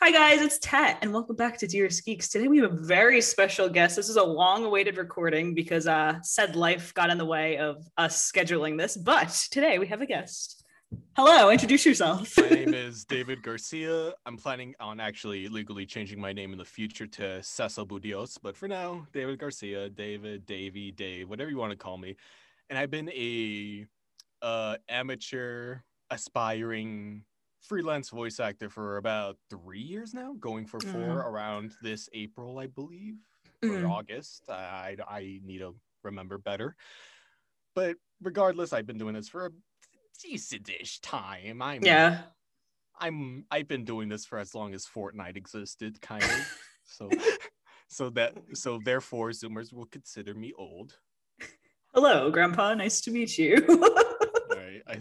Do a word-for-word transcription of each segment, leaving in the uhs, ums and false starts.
Hi guys, it's Tat, and welcome back to Dear Geeks. Today we have a very special guest. This is a long-awaited recording because uh, said life got in the way of us scheduling this, but today we have a guest. Hello, introduce yourself. My name is David Garcia. I'm planning on actually legally changing my name in the future to Cecil Budios, but for now, David Garcia, David, Davey, Dave, whatever you want to call me. And I've been a uh, amateur, aspiring, freelance voice actor for about three years now, going for four Mm. around this April, I believe, or Mm. August. I, I I need to remember better. But regardless, I've been doing this for a decent-ish time. I'm Yeah. I'm I've been doing this for as long as Fortnite existed, kind of. So so that so therefore Zoomers will consider me old. Hello, Grandpa. Nice to meet you. All right. I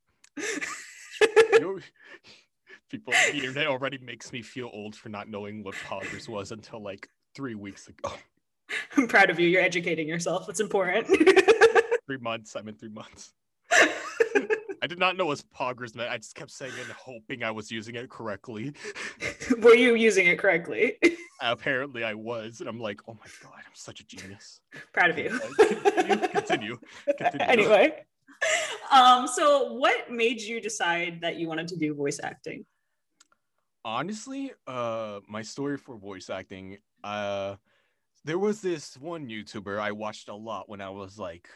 you know, people the internet already makes me feel old for not knowing what Poggers was until like three weeks ago. I'm proud of you. You're educating yourself. It's important. Three months. I'm in three months. I did not know what Poggers meant. I just kept saying it and hoping I was using it correctly. Were you using it correctly? Apparently I was, and I'm like, oh my god, I'm such a genius. Proud of you. Continue, continue, continue. Anyway, um, so what made you decide that you wanted to do voice acting? Honestly, uh, my story for voice acting, uh, there was this one YouTuber I watched a lot when I was like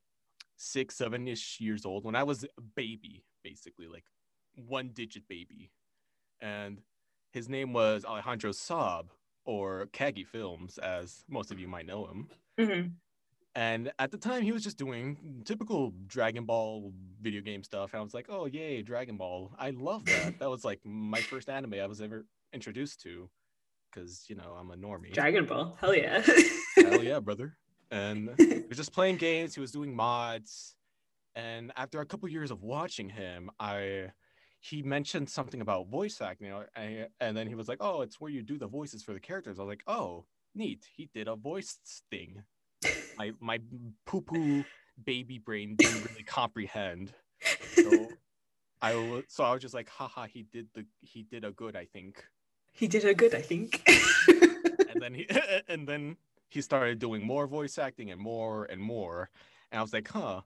six, seven-ish years old, when I was a baby, basically, like one-digit baby. And his name was Alejandro Saab, or Kagi Films, as most of you might know him. Mm-hmm. And at the time, he was just doing typical Dragon Ball video game stuff. And I was like, oh, yay, Dragon Ball. I love that. That was like my first anime I was ever introduced to. Because, you know, I'm a normie. Dragon Ball. Hell yeah. Hell yeah, brother. And he was just playing games. He was doing mods. And after a couple years of watching him, I... he mentioned something about voice acting, you know, and, and then he was like, oh, it's where you do the voices for the characters. I was like, oh, neat. He did a voice thing. My my poo-poo baby brain didn't really comprehend. So I was so I was just like, haha, he did the he did a good, I think. He did a good, I think. and then he and then he started doing more voice acting and more and more. And I was like, huh,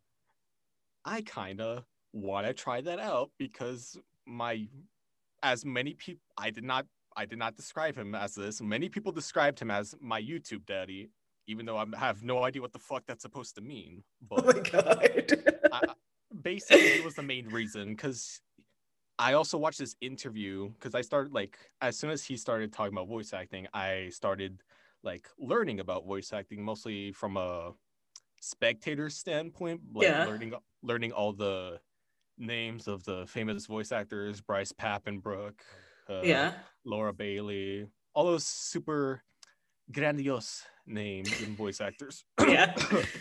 I kinda want to try that out, because my as many people I did not I did not describe him as this. Many people described him as my YouTube daddy, even though I have no idea what the fuck that's supposed to mean. But oh my god. I, basically, he was the main reason, because I also watched this interview, because I started, like, as soon as he started talking about voice acting, I started, like, learning about voice acting, mostly from a spectator standpoint, like, Yeah. learning learning all the names of the famous voice actors, Bryce Papenbrook, uh, Yeah. Laura Bailey, all those super grandiose names and voice actors. Yeah.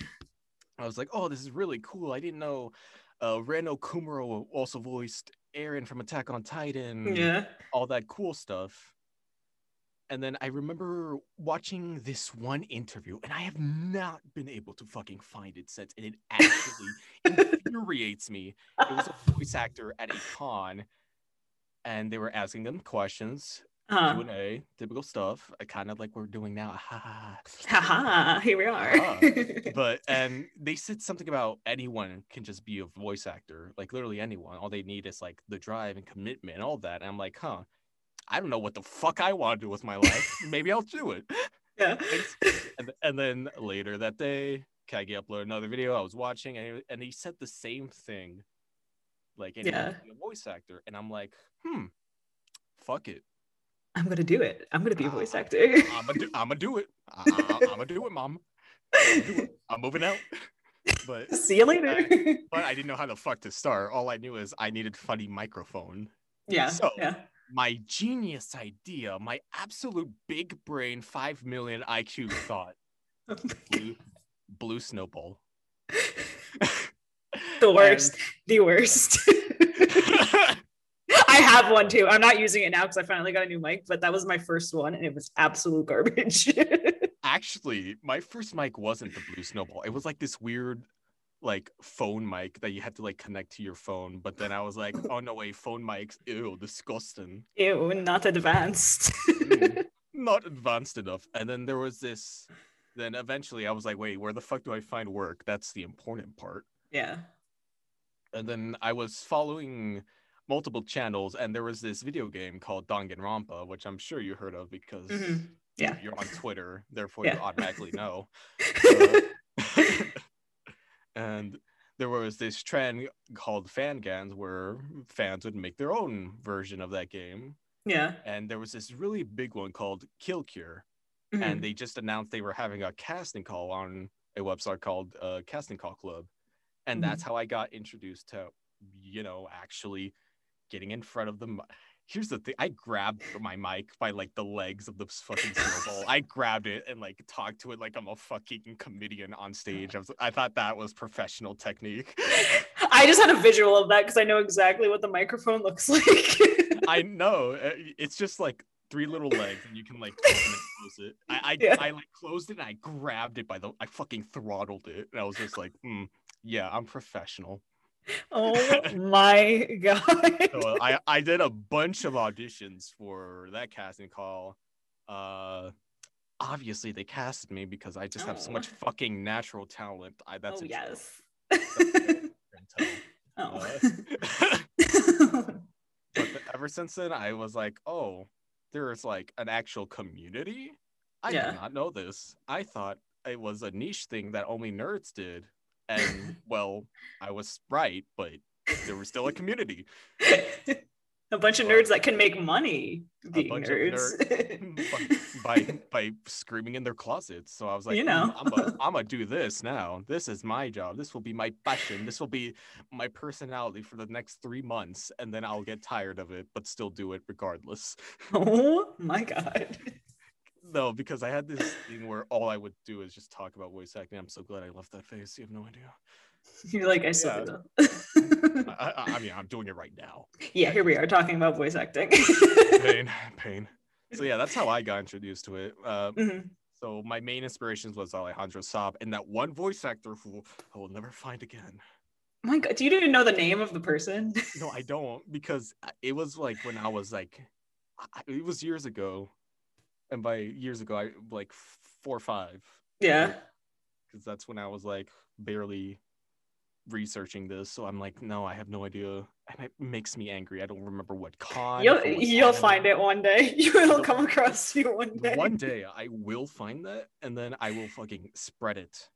I was like, oh, this is really cool. I didn't know uh, Reno Kumaro also voiced Eren from Attack on Titan. Yeah. All that cool stuff. And then I remember watching this one interview, and I have not been able to fucking find it since, and it actually infuriates me. It was a voice actor at a con, and they were asking them questions, Uh-huh. Q and A, typical stuff, kind of like we're doing now. Ha ha! Here we are. uh, but and they said something about anyone can just be a voice actor, like literally anyone. All they need is like the drive and commitment and all that. And I'm like, huh, I don't know what the fuck I want to do with my life. Maybe I'll do it. Yeah. and, and then later that day, Kagi uploaded another video I was watching, and, and he said the same thing, like, and yeah. he be a voice actor. And I'm like, hmm, fuck it. I'm gonna do it. I'm gonna be a voice uh, actor. I'm gonna do, I'm gonna do it. I, I, I'm gonna do it, mom. I'm, do it. I'm moving out. But see you later. I, but I didn't know how the fuck to start. All I knew is I needed funny microphone. Yeah. So yeah. my genius idea, my absolute big brain, five million I Q thought, blue, blue snowball. The worst. And... The worst. I have one too. I'm not using it now because I finally got a new mic, but that was my first one and it was absolute garbage. Actually, my first mic wasn't the blue snowball. It was like this weird like phone mic that you had to like connect to your phone. But then I was like, oh no way, phone mics, ew, disgusting. Ew, not advanced. Mm, not advanced enough. And then there was this. Then eventually I was like, wait, where the fuck do I find work? That's the important part. Yeah. And then I was following multiple channels, and there was this video game called Danganronpa, which I'm sure you heard of because Mm-hmm. Yeah. you're on Twitter, therefore yeah. you automatically know. Uh, and there was this trend called fangans where fans would make their own version of that game. Yeah. And there was this really big one called Kill Cure. Mm-hmm. And they just announced they were having a casting call on a website called uh, Casting Call Club. And Mm-hmm. that's how I got introduced to, you know, actually getting in front of them. Here's the thing. I grabbed my mic by like the legs of the fucking snowball. I grabbed it and like talked to it like I'm a fucking comedian on stage. I was, I thought that was professional technique. I just had a visual of that because I know exactly what the microphone looks like. I know. It's just like three little legs and you can like open and close it. I I, yeah. I like closed it and I grabbed it by the, I fucking throttled it. And I was just like, mm, yeah, I'm professional. Oh my god. So I, I did a bunch of auditions for that casting call. Uh, obviously they casted me because I just have oh. so much fucking natural talent. I that's oh, a yes. oh. Uh, but the, ever since then, I was like, oh, there's like an actual community. I yeah. did not know this. I thought it was a niche thing that only nerds did. And well, I was right, but there was still a community. A bunch of nerds that can make money being a bunch nerds, of nerds by, by by screaming in their closets. So I was like, you know, I'm gonna I'm gonna do this now. This is my job. This will be my passion. This will be my personality for the next three months, and then I'll get tired of it, but still do it regardless. Oh my god. No, because I had this thing where all I would do is just talk about voice acting. I'm so glad I left that face. You have no idea. You're like, I still yeah. do that. I, I, I mean, I'm doing it right now. Yeah, here we are talking about voice acting. pain, pain. So yeah, that's how I got introduced to it. Uh, mm-hmm. So my main inspirations was Alejandro Saab and that one voice actor who I will never find again. Oh my god, do you even know the name of the person? No, I don't, because it was like when I was like, it was years ago. And by years ago, I like four or five. Yeah. Because that's when I was like barely researching this. So I'm like, no, I have no idea. And it makes me angry. I don't remember what con. You'll, you'll find it one day. You will come across you one day. One day I will find that, and then I will fucking spread it.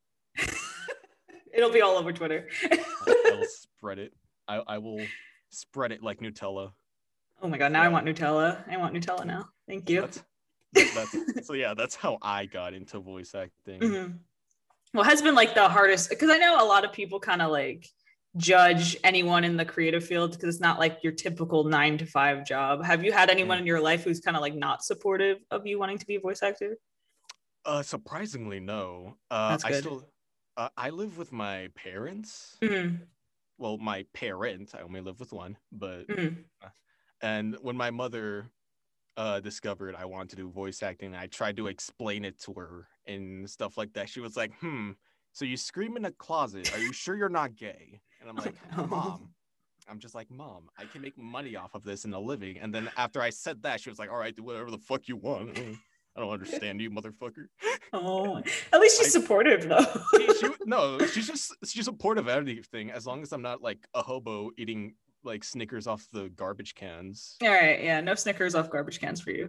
It'll be all over Twitter. I, I will spread it. I, I will spread it like Nutella. Oh my god, now yeah. I want Nutella. I want Nutella now. Thank you. That's, That's, so yeah, that's how I got into voice acting. Mm-hmm. What has been like the hardest, because I know a lot of people kind of like judge anyone in the creative field because it's not like your typical nine to five job. Have you had anyone mm-hmm. in your life who's kind of like not supportive of you wanting to be a voice actor? Uh, surprisingly, no. Uh, that's good. I still, uh, I live with my parents. Mm-hmm. Well, my parent. I only live with one, but mm-hmm. uh, and when my mother uh discovered I wanted to do voice acting, I tried to explain it to her and stuff like that. She was like, hmm so you scream in a closet, are you sure you're not gay? And I'm like, oh, no. Mom, I'm just like, Mom, I can make money off of this in a living. And then after I said that, she was like, all right, do whatever the fuck you want. I don't understand you, motherfucker. Oh, at least she's I, supportive though. she, she, no she's just she's supportive of everything as long as I'm not like a hobo eating like Snickers off the garbage cans. All right, yeah, no Snickers off garbage cans for you.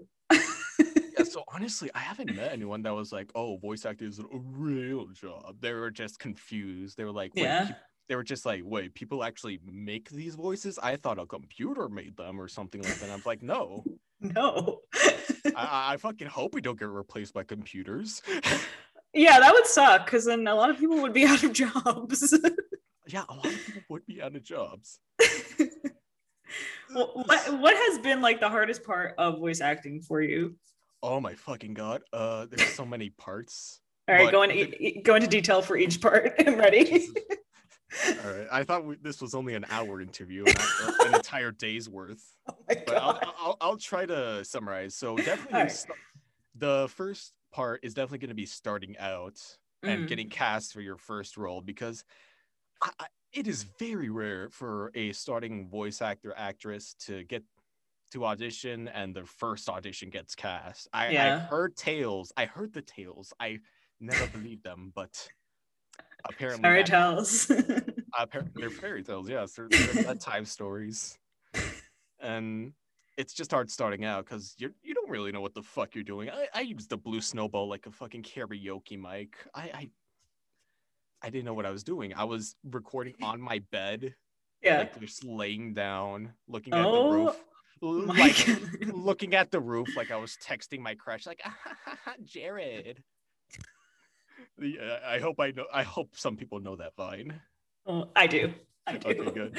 Yeah, so honestly, I haven't met anyone that was like, "Oh, voice acting is a real job." They were just confused. They were like, Wait, "Yeah." Pe- they were just like, "Wait, people actually make these voices? I thought a computer made them or something like that." And I'm like, "No, no." I-, I fucking hope we don't get replaced by computers. Yeah, that would suck because then a lot of people would be out of jobs. Yeah, a lot of people would be out of jobs. Well, what what has been like the hardest part of voice acting for you? Oh my fucking god! Uh, there's so many parts. All right, go into the... go into detail for each part. I'm ready. All right, I thought we, this was only an hour interview, not an entire day's worth. Oh my god! But I'll, I'll I'll try to summarize. So definitely, right. st- the first part is definitely going to be starting out mm. and getting cast for your first role, because I, I, it is very rare for a starting voice actor actress to get to audition and their first audition gets cast. I, I've Yeah. heard tales. I heard the tales. I never believed them, but apparently Fairy that, tales. apparently they're fairy tales. Yes, they're, they're bedtime stories. And it's just hard starting out because you you don't really know what the fuck you're doing. I, I used the Blue Snowball like a fucking karaoke mic. I, I I didn't know what I was doing. I was recording on my bed, Yeah. like just laying down, looking at the Oh roof, l- my like God. looking at the roof, like I was texting my crush, like Jared. Yeah, I hope I know. I hope some people know that Vine. Oh, I do. I do. Okay, good.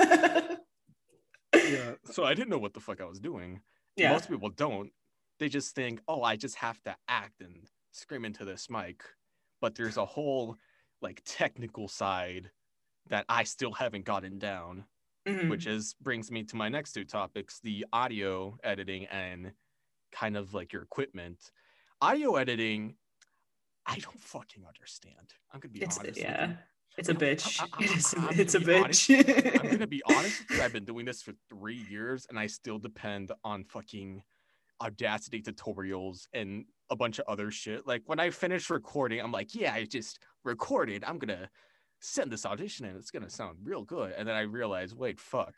Yeah. So I didn't know what the fuck I was doing. Yeah. Most people don't. They just think, oh, I just have to act and scream into this mic. But there's a whole like technical side that I still haven't gotten down, Mhm. which is brings me to my next two topics, the audio editing and kind of like your equipment. Audio editing, I don't fucking understand. I'm gonna be It's honest yeah. with you. It's a I don't- bitch. I- I- It is. I'm gonna It's a be honest- bitch. I'm gonna be honest with you. I've been doing this for three years, and I still depend on fucking Audacity tutorials and a bunch of other shit. Like when I finish recording, I'm like, yeah, I just recorded. I'm gonna send this audition, and it's gonna sound real good. And then I realize, wait, fuck.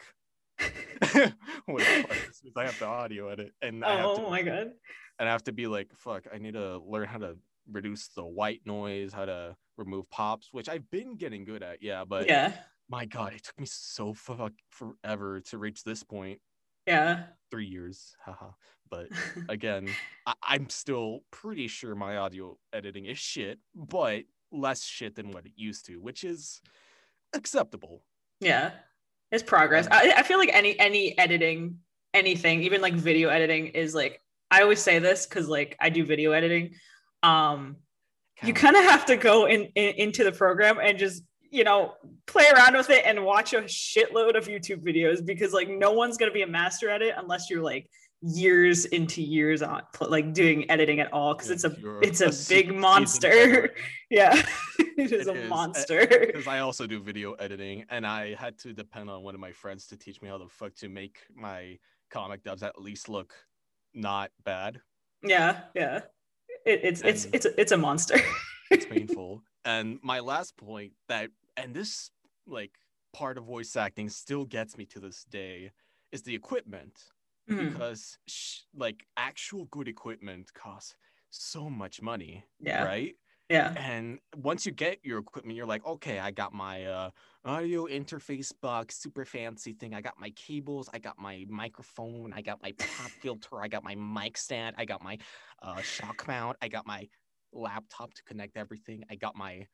Wait, fuck. This means I have to audio edit, and I have Oh to, my God. and I have to be like, fuck. I need to learn how to reduce the white noise, how to remove pops, which I've been getting good at. Yeah, but Yeah. my God, it took me so fuck forever to reach this point. Yeah. Three years, haha. But again, I- I'm still pretty sure my audio editing is shit, but less shit than what it used to, which is acceptable. Yeah. It's progress. And- I, I feel like any any editing, anything, even like video editing is like, I always say this because like I do video editing. Um, you kind of have to go in, in into the program and just, you know, play around with it and watch a shitload of YouTube videos, because like no one's gonna be a master at it unless you're like years into years on like doing editing at all, because Yeah, it's a you're it's a, a se- big seasoned monster. veteran. Yeah. It is It a is, monster. Because I also do video editing, and I had to depend on one of my friends to teach me how the fuck to make my comic dubs at least look not bad. Yeah, yeah. It, it's it's And- it's a, it's a monster. It's painful. And my last point that, and this like part of voice acting still gets me to this day, is the equipment. Mhm. Because sh- like actual good equipment costs so much money, Yeah. right? Yeah. And once you get your equipment, you're like, okay, I got my uh, audio interface box, super fancy thing. I got my cables, I got my microphone, I got my pop filter, I got my mic stand, I got my uh, shock mount, I got my laptop to connect everything, I got my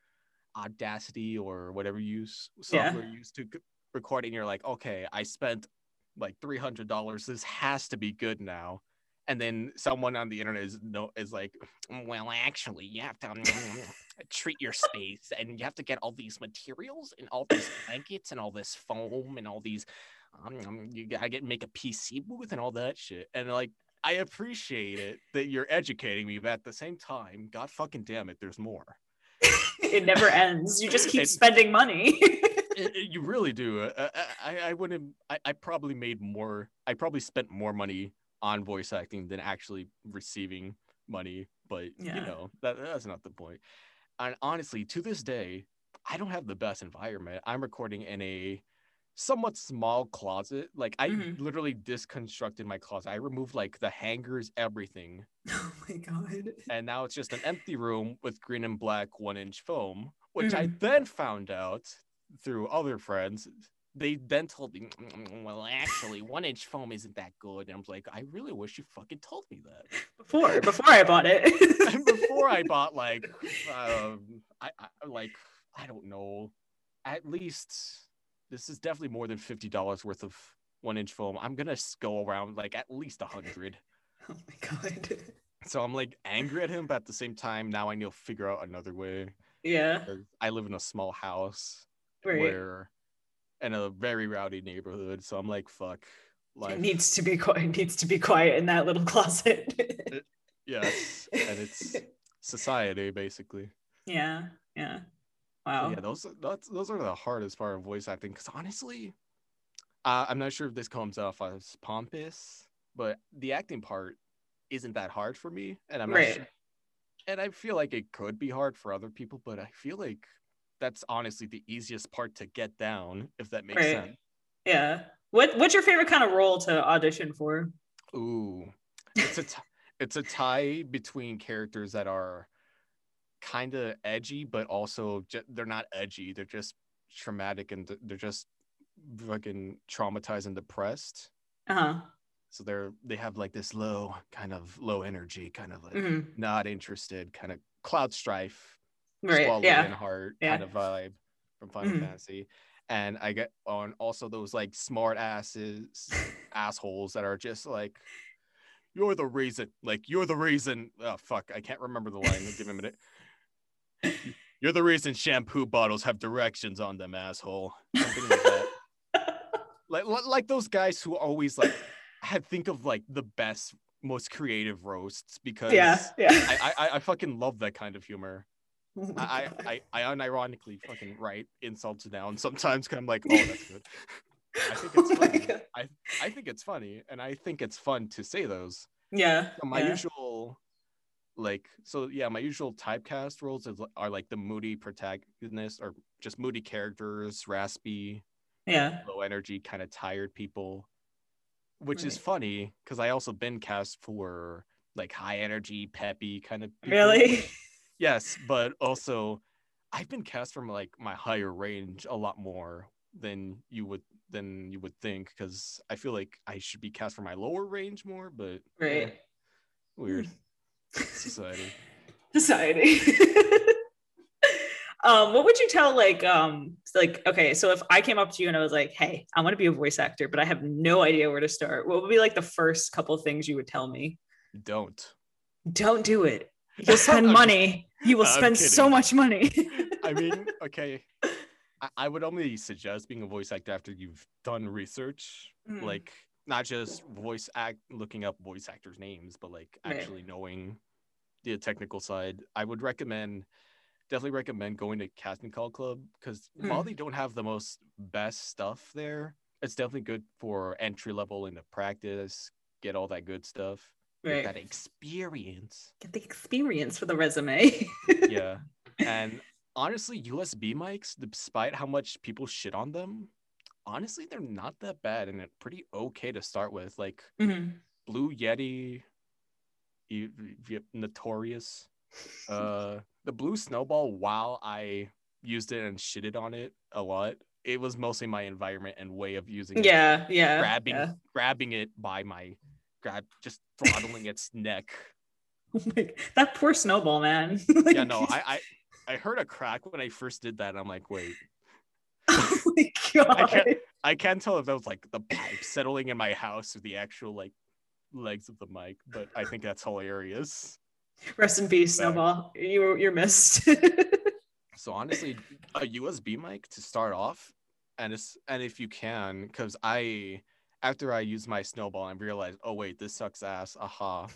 Audacity or whatever you use software you use to c- record. And you're like, okay, I spent like three hundred dollars. This has to be good now. And then someone on the internet is no is like, well, actually, you have to um, treat your space, and you have to get all these materials and all these blankets and all this foam and all these. Um, you gotta get make a P C booth and all that shit. And like, I appreciate it that you're educating me, but at the same time, God fucking damn it, there's more. It never ends. You just keep It- spending money. It- it- you really do. I, I, I wouldn't. I, I probably made more. I probably spent more money on voice acting than actually receiving money. But Yeah. you know, that that's not the point. And honestly, to this day, I don't have the best environment. I'm recording in a somewhat small closet. Like I Mhm. literally disconstructed my closet. I removed like the hangers, everything, Oh my God. and now it's just an empty room with green and black one inch foam, which I Mhm. then found out through other friends. They then told me, "Mm, well, actually, one inch foam isn't that good." And I was like, I really wish you fucking told me that. Before before I bought it. And before I bought like, um, I, I like, I don't know, at least this is definitely more than fifty dollars worth of one inch foam. I'm gonna s- go around like at least a hundred. Oh my God. So I'm like angry at him, but at the same time, now I need to figure out another way. Yeah. 'Cause I live in a small house Right. where in a very rowdy neighborhood, so I'm like, fuck It life. needs to be quiet. It needs to be quiet in that little closet. Yes, and it's society basically. Yeah. Yeah. So Wow. yeah, those that's those are the hardest part of voice acting. Because honestly, uh, I'm not sure if this comes off as pompous, but the acting part isn't that hard for me, and I'm not Right. sure. And I feel like it could be hard for other people, but I feel like that's honestly the easiest part to get down, if that makes Right. sense. Yeah. What What's your favorite kind of role to audition for? Ooh, it's a t- it's a tie between characters that are kind of edgy, but also ju- they're not edgy. They're just traumatic and th- they're just fucking traumatized and depressed. Uh-huh. So they're they have like this low kind of low energy, kind of like Hmm. not interested, kind of Cloud Strife, Right. Squall Yeah. Lionheart kind Yeah. of vibe from Final Hmm. Fantasy. And I get on also those like smart asses assholes that are just like, you're the reason, like you're the reason. Oh fuck, I can't remember the line. Give me a minute. You're the reason shampoo bottles have directions on them, asshole. Something like that. Like like those guys who always like had think of like the best, most creative roasts Yeah. because Yeah. I I, I fucking love that kind of humor. Oh my I, God. I I unironically fucking write insults down sometimes because I'm like, oh, that's good. I think it's Oh my funny. God. I I think it's funny, and I think it's fun to say those. Yeah. So my Yeah. usual, like, so yeah, my usual typecast roles is, are like the moody protagonist or just moody characters, raspy, Yeah. low energy, kind of tired people, which is Right. funny because I also been cast for like high energy, peppy kind of people. Really? Yes, but also I've been cast from like my higher range a lot more than you would than you would think because I feel like I should be cast for my lower range more, but eh, Right. Hmm. weird society. Society. Um, what would you tell like um like okay, so if I came up to you and I was like, hey, I want to be a voice actor, but I have no idea where to start, what would be like the first couple of things you would tell me? Don't. Don't do it. You'll spend I'm just money. You will I'm spend so kidding. much money. I mean, okay. I, I would only suggest being a voice actor after you've done research, Mm, like not just voice act looking up voice actors' names, but like right. actually knowing the technical side. I would recommend definitely recommend going to Casting Call Club because while Mm, they don't have the most best stuff there, it's definitely good for entry level into practice, get all that good stuff, get right. that experience. Get the experience for the resume. Yeah. And honestly, U S B mics, despite how much people shit on them, honestly, they're not that bad and they're pretty okay to start with. Like Mhm. Blue Yeti, you, you, notorious. Uh, the Blue Snowball, while I used it and shitted on it a lot, it was mostly my environment and way of using it, Yeah, yeah, grabbing yeah. grabbing it by my grab, just throttling its neck. Oh my, that poor snowball, man. Yeah, Like, no, I, I I heard a crack when I first did that. And I'm like, wait, oh my I can't God. I can't tell if that was like the pipe settling in my house or the actual like legs of the mic, but I think that's hilarious. Rest in peace, Back. Snowball. You were you're missed. So honestly, a U S B mic to start off, and it's and if you can, because I after I used my snowball and realized, oh wait, this sucks ass. Aha.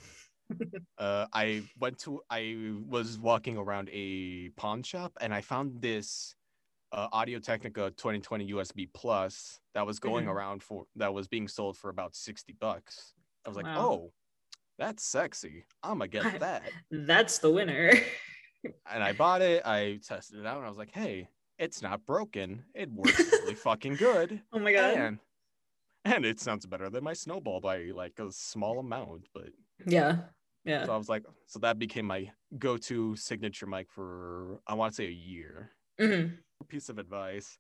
Uh, I went to I was walking around a pawn shop and I found this uh, Audio Technica twenty twenty U S B Plus that was going Mhm. around for that was being sold for about sixty bucks. I was like, Wow. oh, that's sexy. I'm gonna get that. That's the winner. And I bought it. I tested it out, and I was like, "Hey, it's not broken. It works really fucking good, Oh my God. and and it sounds better than my Snowball by like a small amount." But Yeah. Yeah. so I was like, so that became my go-to signature mic for I want to say a year. Mhm. Piece of advice: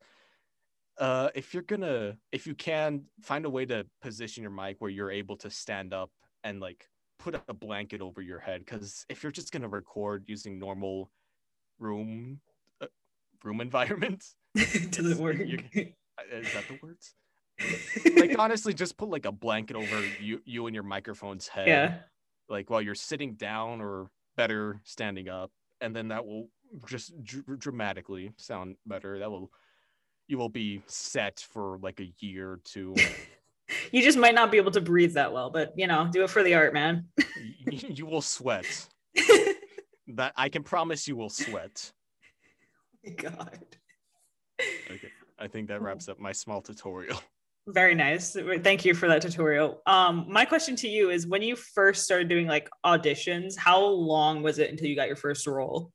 uh, if you're gonna, if you can find a way to position your mic where you're able to stand up and like put a blanket over your head, because if you're just gonna record using normal room uh, room environment. It doesn't It's work. you, is that the words? Like honestly, just put like a blanket over you you and your microphone's head, Yeah. like while you're sitting down or better standing up, and then that will just dr- dramatically sound better. That will you will be set for like a year or two. You just might not be able to breathe that well, but you know, do it for the art, man. You, you will sweat. That I can promise you will sweat. my God. Okay, I think that wraps up my small tutorial. Very nice. Thank you for that tutorial. Um, my question to you is, when you first started doing like auditions, how long was it until you got your first role?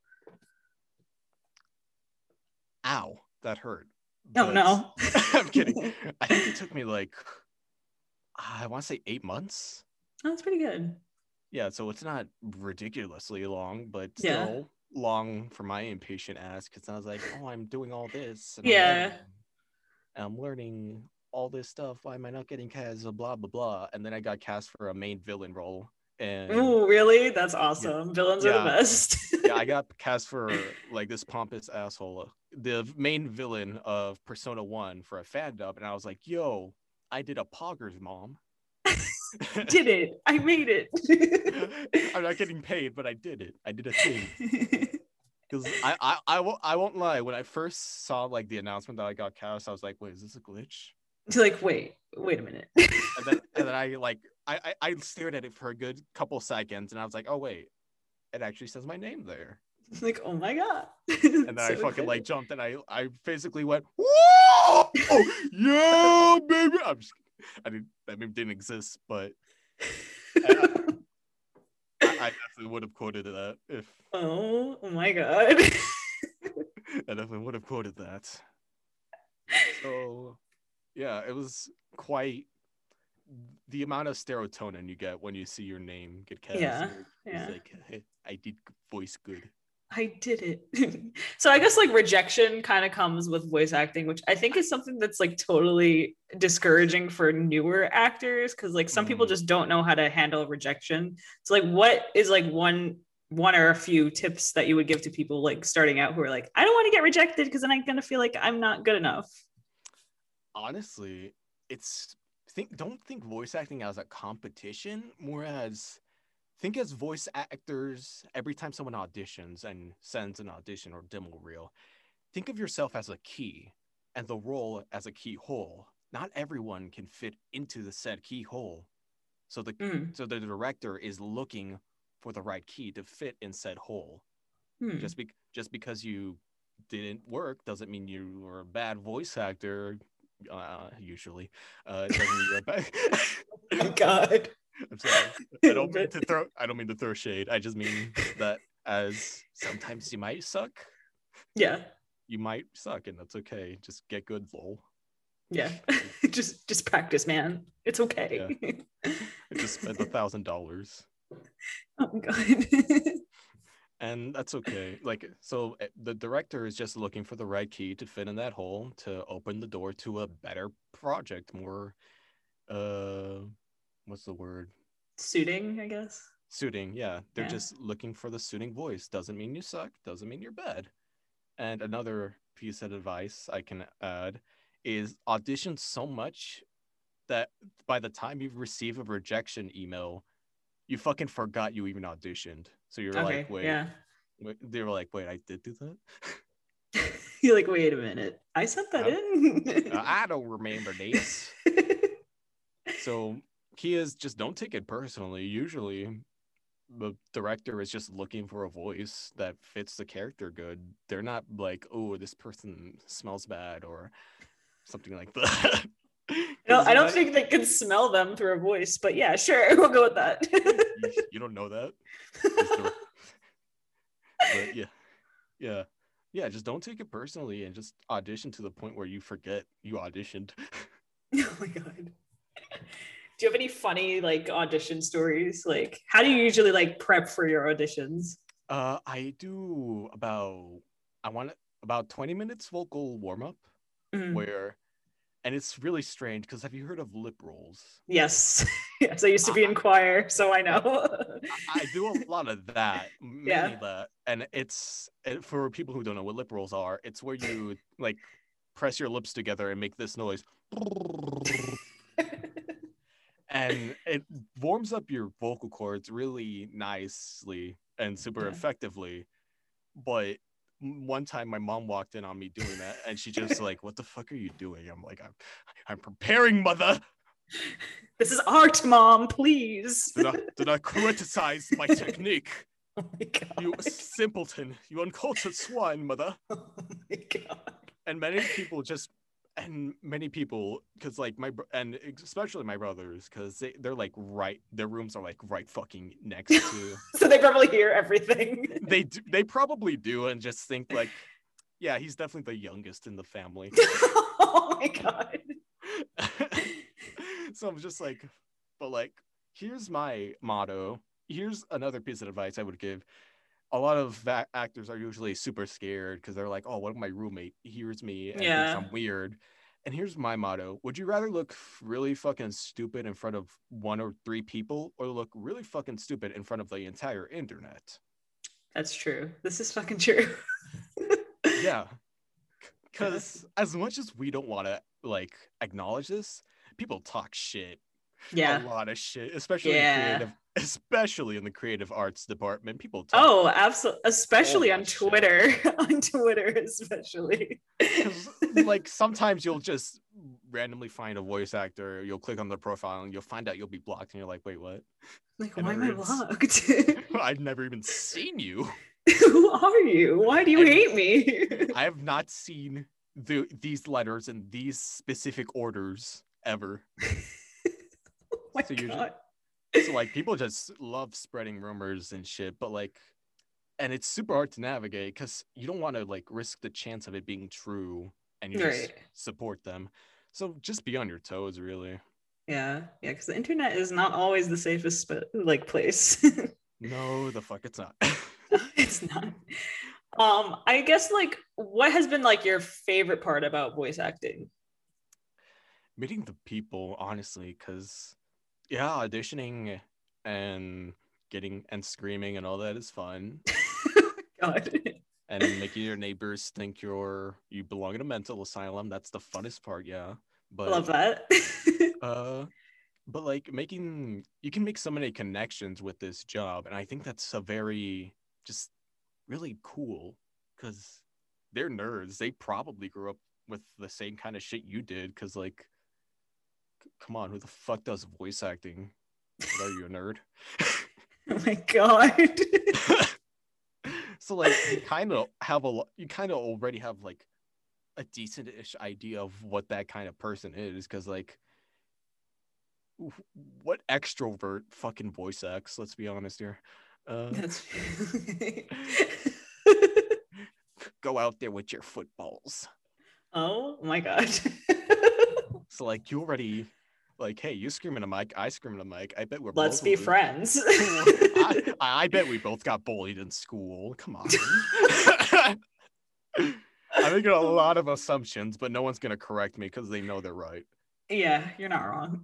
Ow, that hurt. Oh But no. I'm kidding. I think it took me like, I want to say eight months. Oh, that's pretty good. Yeah, so it's not ridiculously long, but Yeah. still long for my impatient ass, because I was like, oh, I'm doing all this, and I'm Yeah. learning, and I'm learning all this stuff. Why am I not getting cast? Blah, blah, blah. And then I got cast for a main villain role. And Oh, really? That's yeah, awesome. Villains are the yeah, best. yeah, I got cast for like this pompous asshole, the main villain of Persona one for a fan dub. And I was like, yo, I did a Poggers, mom. Did it. I made it. I'm not getting paid, but I did it. I did a thing. Because I, I, I, won't, I won't lie. When I first saw like the announcement that I got cast, I was like, wait, is this a glitch? You're like, wait, wait a minute. and then and then I like I, I I stared at it for a good couple seconds, and I was like, oh wait, it actually says my name there. Like, oh my God. And then so I fucking excited. like jumped, and I I basically went, whoa, yeah, baby. I'm just, I didn't that meme didn't exist, but I, I, I definitely would have quoted that if. Oh, oh my God. I definitely would have quoted that. So, yeah, it was quite the amount of serotonin you get when you see your name get cast. Yeah, It's yeah. like, hey, I did voice good. I did it. So I guess like rejection kind of comes with voice acting, which I think is something that's like totally discouraging for newer actors, because like some people Mm. just don't know how to handle rejection. So like, what is like one one or a few tips that you would give to people like starting out who are like, I don't want to get rejected because then I'm gonna feel like I'm not good enough? Honestly, it's think don't think voice acting as a competition, more as think as voice actors. Every time someone auditions and sends an audition or demo reel, think of yourself as a key and the role as a keyhole. Not everyone can fit into the said keyhole. So the Mm. so the director is looking for the right key to fit in said hole. Hmm. Just be, just because you didn't work doesn't mean you were a bad voice actor. Uh, usually, uh, it doesn't mean you're a bad. Oh my God. I'm sorry. I don't mean to throw. I don't mean to throw shade. I just mean that as sometimes you might suck. Yeah. You might suck, and that's okay. Just get good, lol. Yeah. just just practice, man. It's okay. Yeah. I just spent a thousand dollars. Oh my God. And that's okay. Like, so the director is just looking for the right key to fit in that hole to open the door to a better project, more, uh, what's the word? Suiting, I guess. Suiting, yeah. They're Yeah. just looking for the suiting voice. Doesn't mean you suck. Doesn't mean you're bad. And another piece of advice I can add is audition so much that by the time you receive a rejection email, you fucking forgot you even auditioned. So you're Okay. like, wait, Yeah. wait, they were like, wait, I did do that? You're like, wait a minute. I sent that Uh, in. Uh, I don't remember this. So key is just don't take it personally. Usually the director is just looking for a voice that fits the character good. They're not like, oh, this person smells bad or something like that. No, I don't that, think they can smell them through a voice, but yeah, sure, we'll go with that. you, you don't know that. The, but yeah, yeah, yeah. Just don't take it personally and just audition to the point where you forget you auditioned. Oh my God. Do you have any funny like audition stories? Like, how do you usually like prep for your auditions? Uh, I do about I want about twenty minutes vocal warm up, Mm. where, and it's really strange because have you heard of lip rolls? Yes, yes. I used to be in choir, so I know. I, I do a lot of that, mainly Yeah. that, and it's it, for people who don't know what lip rolls are. It's where you like press your lips together and make this noise. And it warms up your vocal cords really nicely and super Yeah. effectively. But one time my mom walked in on me doing that and she just like, what the fuck are you doing? I'm like, I'm, I'm preparing, mother. This is art, Mom, please. Do not, do not criticize my technique. Oh my god. You simpleton, you uncultured swine, mother. Oh my god. And many people just, and many people, because like my, and especially my brothers, because they, they're like right, their rooms are like right fucking next to. So they probably hear everything. They do, they probably do, and just think like, yeah, he's definitely the youngest in the family. Oh my god. So I'm just like, but like, here's my motto. Here's another piece of advice I would give. A lot of va- actors are usually super scared because they're like, oh, what if my roommate hears me and Yeah. thinks I'm weird? And here's my motto. Would you rather look really fucking stupid in front of one or three people or look really fucking stupid in front of the entire internet? That's true. This is fucking true. Yeah. Because as much as we don't want to like acknowledge this, people talk shit. Yeah. A lot of shit, especially Yeah. in creative, especially in the creative arts department. People talk Oh, absolutely. Especially all on that shit. Twitter. On Twitter, especially. Because like sometimes you'll just randomly find a voice actor, you'll click on their profile and you'll find out you'll be blocked, and you're like, wait, what? Like, And why am I it's- blocked? I've never even seen you. Who are you? Why do you And- hate me? I have not seen the these letters in these specific orders ever. Oh my So you god. So like people just love spreading rumors and shit, but like, and it's super hard to navigate because you don't want to like risk the chance of it being true and you just Right. support them. So just be on your toes, really. Yeah, yeah, because the internet is not always the safest sp- like place. No, the fuck it's not. It's not. Um, I guess like what has been like your favorite part about voice acting? Meeting the people, honestly, because yeah, auditioning and getting and screaming and all that is fun. God. And making your neighbors think you're you belong in a mental asylum. That's the funnest part, yeah. But I love that. uh but like making you can make so many connections with this job, and I think that's a very just really cool because they're nerds. They probably grew up with the same kind of shit you did because like c- come on, who the fuck does voice acting? What, are you a nerd? Oh my god. So like you kind of have a lo- you kind of already have like a decent-ish idea of what that kind of person is because like wh- what extrovert fucking voice acts, let's be honest here. uh That's Go out there with your footballs. Oh my god. So like you already like, hey, you scream in a mic, I scream in a mic. I bet we're Let's both be lo- friends. I, I bet we both got bullied in school. Come on. I'm making a lot of assumptions, but no one's gonna correct me because they know they're right. Yeah, you're not wrong.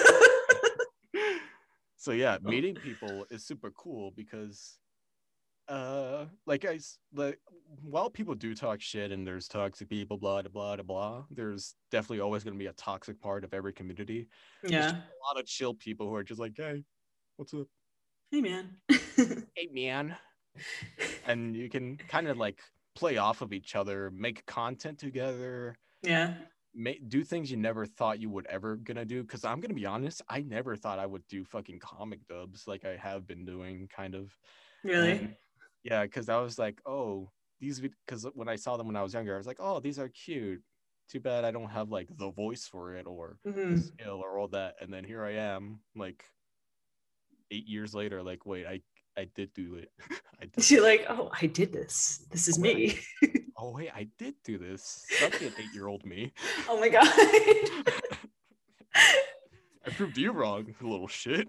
So yeah, meeting people is super cool because uh like I s- like while people do talk shit and there's toxic people, blah blah blah blah, there's definitely always going to be a toxic part of every community. There's Yeah. just a lot of chill people who are just like, hey, what's up? Hey man. Hey man. And you can kind of like play off of each other, make content together, Yeah. make do things you never thought you would ever gonna do. Because I'm gonna be honest, I never thought I would do fucking comic dubs like I have been doing, kind of. Really? And yeah, because I was like, oh, these because when I saw them when I was younger, I was like, oh, these are cute. Too bad I don't have like the voice for it or the Mhm. skill or all that. And then here I am, like eight years later, like, wait, I I did do it. I did. She's like, oh, I did this. This is Oh, me. Oh wait, I did do this. Suck it, eight-year-old me. Oh my god. I proved you wrong, little shit.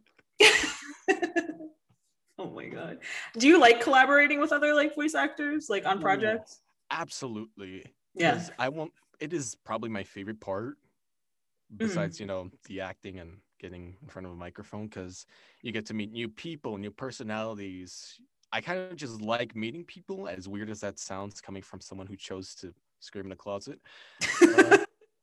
Oh my god. Do you like collaborating with other like voice actors, like on projects? Absolutely. Yeah. Because I won't. It is probably my favorite part, besides you know the acting and getting in front of a microphone, because you get to meet new people, new personalities. I kind of just like meeting people, as weird as that sounds, coming from someone who chose to scream in a closet. Uh,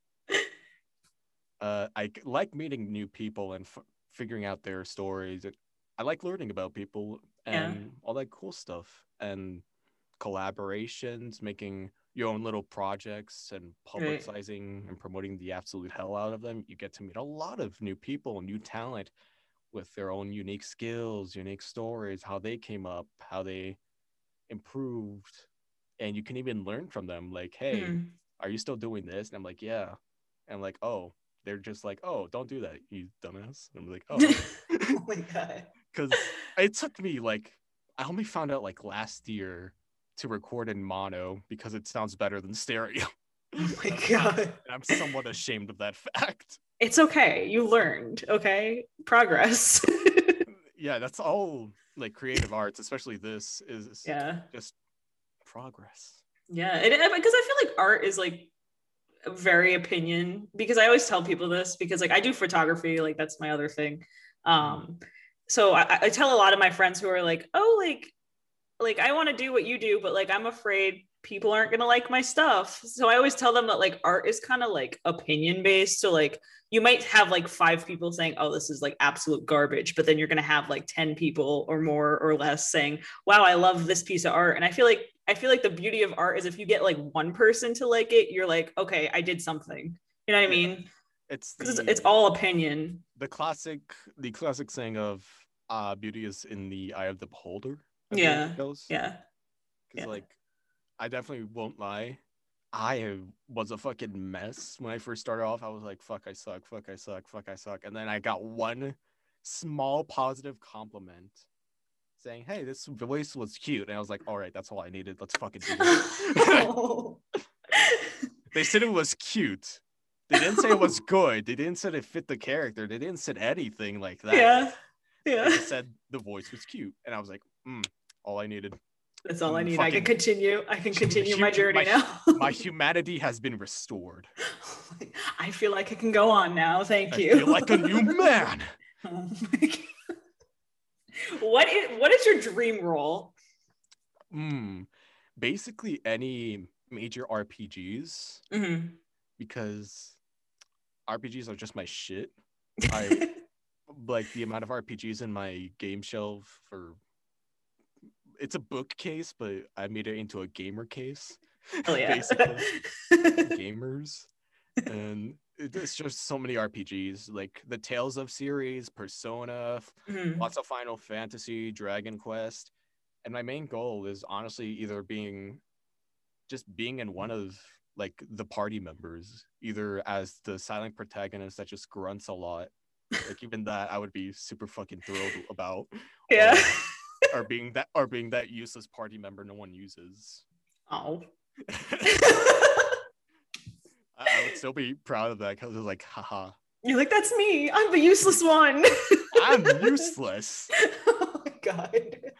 uh, I c- like meeting new people and f- figuring out their stories. It- I like learning about people Yeah. and all that cool stuff and collaborations, making your own little projects and Right. publicizing and promoting the absolute hell out of them. You get to meet a lot of new people, new talent, with their own unique skills, unique stories, how they came up, how they improved. And you can even learn from them, like, hey, Mhm. are you still doing this? And I'm like, yeah. And I'm like, oh, they're just like, oh, don't do that, you dumbass. And I'm like, oh, Oh my god. because it took me like, I only found out like last year to record in mono because it sounds better than stereo. Oh my and, I'm, god. and I'm somewhat ashamed of that fact. It's okay. You learned. Okay. Progress. Yeah, that's all like creative arts, especially this, is Yeah. just progress. Yeah. It, because I feel like art is like very opinion, because I always tell people this, because like I do photography, like that's my other thing. Um, so I, I tell a lot of my friends who are like, oh, like, like I want to do what you do, but like I'm afraid people aren't gonna like my stuff. So I always tell them that like art is kind of like opinion based. So like you might have like five people saying, oh, this is like absolute garbage, but then you're gonna have like ten people or more or less saying, wow, I love this piece of art. And I feel like I feel like the beauty of art is if you get like one person to like it, you're like, okay, I did something. You know what I Yeah. mean? It's Because the it's, it's all opinion. the classic the classic saying of uh beauty is in the eye of the beholder, I believe Yeah. it goes. Yeah. Because Yeah. like I definitely won't lie. I was a fucking mess when I first started off. I was like, fuck, I suck, fuck, I suck, fuck, I suck. And then I got one small positive compliment saying, hey, this voice was cute. And I was like, all right, that's all I needed. Let's fucking do this. They said it was cute. They didn't say it was good. They didn't say it fit the character. They didn't say anything like that. Yeah. Yeah. They just said the voice was cute. And I was like, mm, all I needed. That's all I And need. I can fucking- continue. I can continue my journey my, now. my humanity has been restored. I feel like I can go on now. Thank I you. feel like a new man. Oh my God. What is what is your dream role? Hmm. Basically any major R P Gs, Mm-hmm. because R P Gs are just my shit. I like the amount of R P Gs in my game shelf. For it's a bookcase, but I made it into a gamer case. Oh yeah. Basically, gamers, and it's just so many R P Gs, like the Tales of series, Persona, Mm-hmm. lots of Final Fantasy, Dragon Quest, and my main goal is honestly either being just being in one of like the party members, either as the silent protagonist that just grunts a lot. Like even that I would be super fucking thrilled about. Yeah. Or, or being that or being that useless party member no one uses. Oh. I, I would still be proud of that because it's like, haha. You're like, that's me. I'm the useless one. I'm useless. Oh my God.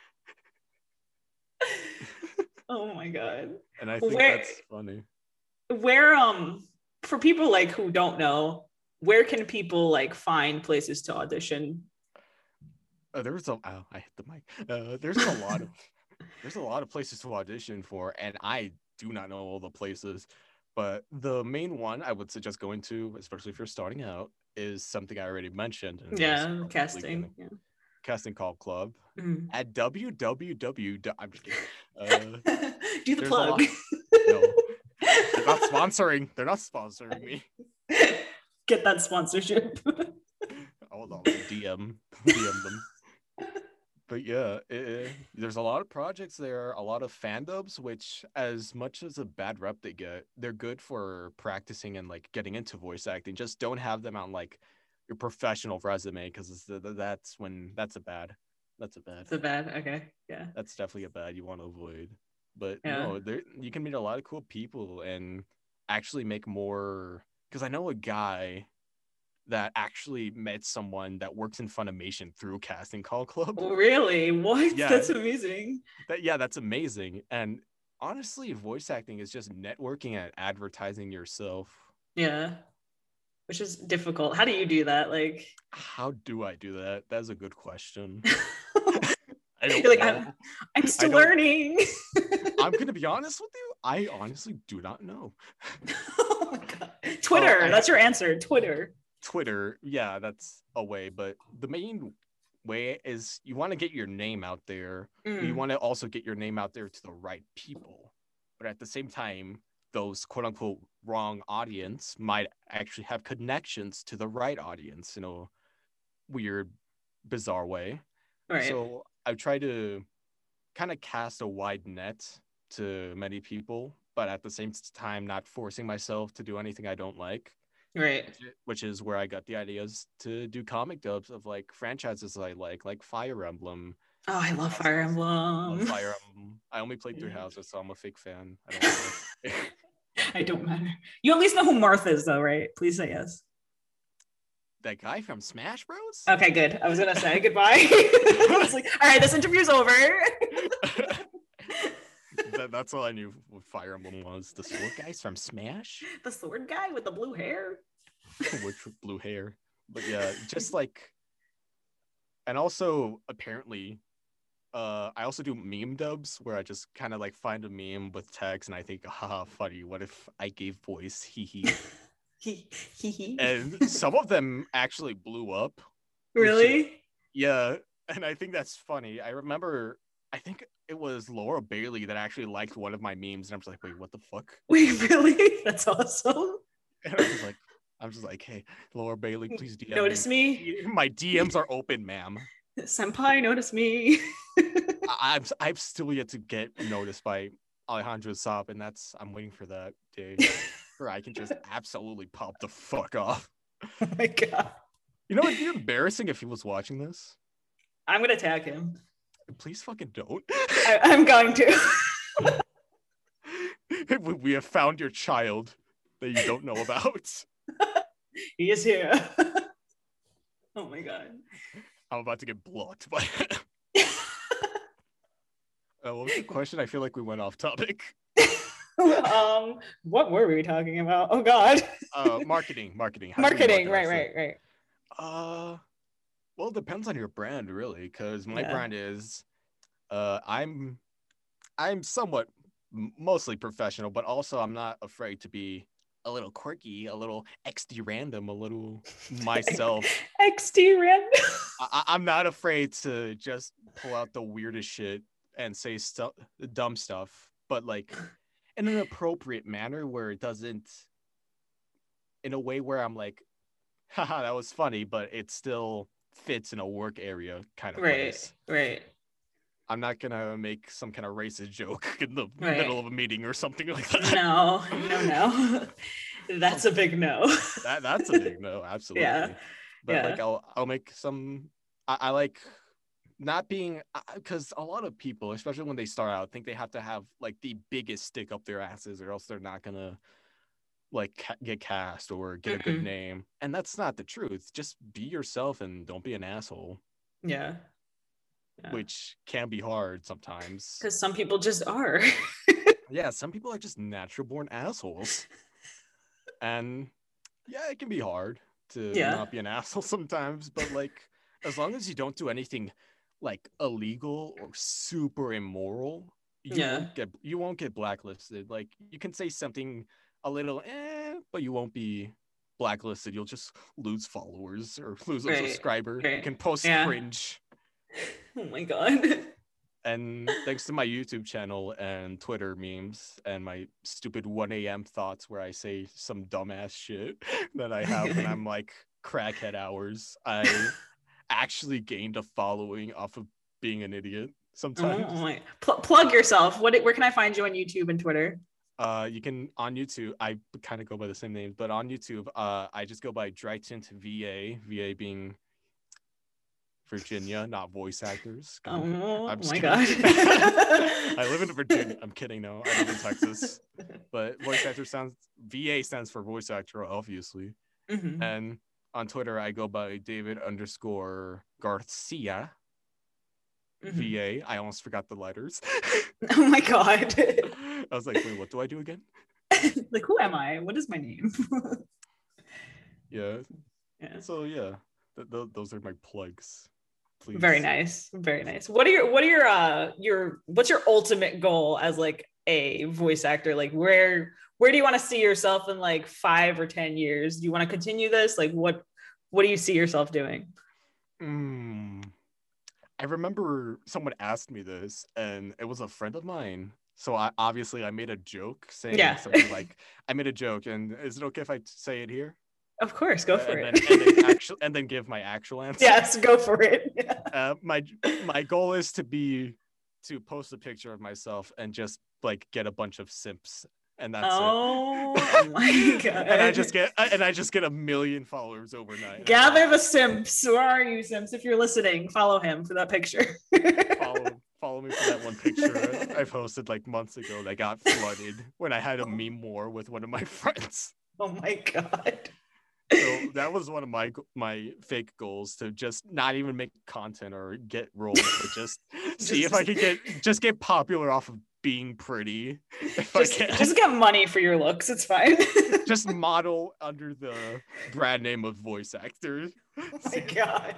Oh my God. And I think Where, that's funny. where um for people like who don't know, where can people like find places to audition? Uh, there's a oh, I hit the mic. Uh, there's a lot of there's a lot of places to audition for, and I do not know all the places. But the main one I would suggest going to, especially if you're starting out, is something I already mentioned. And Yeah, casting. Yeah. Casting Call Club Mm. at www. I'm just kidding. Uh, Do the there's plug. A lot, no, they're not sponsoring. They're not sponsoring me. Get that sponsorship. Hold on, D M, D M them. But yeah, it, there's a lot of projects there, a lot of fandoms, which as much as a bad rep they get, they're good for practicing and like getting into voice acting. Just don't have them on like your professional resume, because that's when that's a bad, that's a bad. It's a bad, okay, yeah. That's definitely a bad you want to avoid. But yeah. no, there you can meet a lot of cool people and actually make more. Because I know a guy that actually met someone that works in Funimation through Casting Call Club. Oh, really? What? Yeah, that's amazing. That yeah, that's amazing. And honestly, voice acting is just networking and advertising yourself. Yeah, which is difficult. How do you do that? Like, how do I do that? That's a good question. I don't You're like, know. I'm, I'm still learning. I'm gonna be honest with you. I honestly do not know. Oh my God. Twitter. Oh, that's your answer. Twitter. Twitter, yeah, that's a way, but the main way is you want to get your name out there. Mm. You want to also get your name out there to the right people. But at the same time, those quote unquote wrong audience might actually have connections to the right audience in a weird bizarre way. Right. So I've tried to kind of cast a wide net to many people, but at the same time not forcing myself to do anything I don't like. Right. Which is where I got the ideas to do comic dubs of like franchises I like, like Fire Emblem. Oh, I love Fire Emblem. I love Fire Emblem. I only played Three Houses, so I'm a fake fan. I don't know. I don't matter. You at least know who Marth is, though, right? Please say yes. That guy from Smash Bros? Okay, good. I was gonna say goodbye. I was like, all right, this interview's over. that, that's all I knew what Fire Emblem was. The sword guys from Smash? The sword guy with the blue hair? Which blue hair? But yeah, just like, and also apparently, uh, I also do meme dubs where I just kind of like find a meme with text and I think, haha, funny. What if I gave voice? Hee hee. And some of them actually blew up. Really? Is, yeah, and I think that's funny. I remember, I think it was Laura Bailey that actually liked one of my memes, and I'm just like, wait, what the fuck? Wait, really? That's awesome. And I'm just like, I'm just like, hey, Laura Bailey, please D M notice me. me. My D Ms are open, ma'am. Senpai, notice me. I, I'm I'm still yet to get noticed by Alejandro Saab, and that's I'm waiting for that day where I can just absolutely pop the fuck off. Oh my god. You know, it'd be embarrassing if he was watching this. I'm gonna tag him. Please fucking don't. I, I'm going to. We have found your child that you don't know about. He is here. Oh my god. I'm about to get blocked by Uh, what was the question? I feel like we went off topic. um, what were we talking about? Oh God. uh, marketing, marketing. How marketing, right, right, right. Uh, well, it depends on your brand, really, because my yeah. brand is, uh, I'm, I'm somewhat mostly professional, but also I'm not afraid to be a little quirky, a little X D random, a little myself. X D random. I- I'm not afraid to just pull out the weirdest shit and say stuff, dumb stuff, but like in an appropriate manner where it doesn't, in a way where I'm like, haha, that was funny, but it still fits in a work area kind of right, place. Right. I'm not gonna make some kind of racist joke in the right. middle of a meeting or something like that. No, no, no. That's a big no. that that's a big no, absolutely. Yeah. But yeah. like I'll I'll make some. I, I like not being, because a lot of people, especially when they start out, think they have to have like the biggest stick up their asses, or else they're not gonna like ca- get cast or get mm-hmm. a good name. And that's not the truth. Just be yourself and don't be an asshole. Yeah. yeah. Which can be hard sometimes. Because some people just are. Yeah, some people are just natural born assholes. And yeah, it can be hard to yeah. not be an asshole sometimes, but like as long as you don't do anything like illegal or super immoral, you yeah. won't get you won't get blacklisted. Like you can say something a little eh, but you won't be blacklisted. You'll just lose followers or lose right. a subscriber. Right. You can post yeah. cringe. Oh my god. And thanks to my YouTube channel and Twitter memes and my stupid one a.m. thoughts where I say some dumbass shit that I have when I'm like crackhead hours, I actually gained a following off of being an idiot sometimes. Oh my. Pl- plug yourself. What? Where can I find you on YouTube and Twitter? Uh, you can on YouTube. I kind of go by the same names, but on YouTube, uh, I just go by Drytint V A. V A being Virginia, not voice actors. Oh, I'm my kidding. god. I live in Virginia. I'm kidding. No, I live in Texas. But voice actor sounds V A stands for voice actor, obviously. Mm-hmm. And on Twitter, I go by David underscore Garcia. Mm-hmm. V A. I almost forgot the letters. Oh my god. I was like, wait, what do I do again? Like, who am I? What is my name? yeah. yeah. So yeah, th- th- those are my plugs. Please. Very nice. Very nice. What are your what are your uh your what's your ultimate goal as like a voice actor? Like where where do you want to see yourself in like five or ten years? Do you want to continue this? Like what what do you see yourself doing? Mm, I remember someone asked me this and it was a friend of mine. So I obviously I made a joke saying yeah. something like I made a joke, and is it okay if I say it here? Of course, go for and it. then, and then actual and then give my actual answer. Yes, go for it. Yeah. Uh, my my goal is to be to post a picture of myself and just like get a bunch of simps, and that's oh, it. Oh my god! and I just get and I just get a million followers overnight. Gather the simps. Where are you, simps? If you're listening, follow him for that picture. follow follow me for that one picture I posted like months ago that got flooded when I had a meme war with one of my friends. Oh my god. So that was one of my my fake goals, to just not even make content or get roles, but just see Just- if I could get just get popular off of being pretty. If Just, I can. just get money for your looks. It's fine. Just model under the brand name of voice actor. Oh my god.